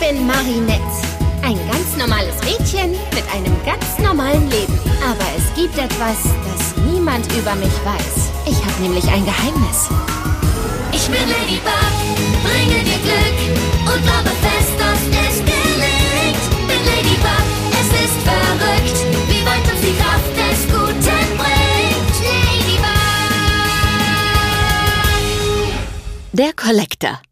bin Marinette. Ein ganz normales Mädchen mit einem ganz normalen Leben. Aber es gibt etwas, das niemand über mich weiß. Ich habe nämlich ein Geheimnis. Ich bin Ladybug, bringe dir Glück und glaube fest, dass es gelingt. Bin Ladybug, es ist verrückt, wie weit uns die Kraft des Guten bringt. Ladybug. Der Collector.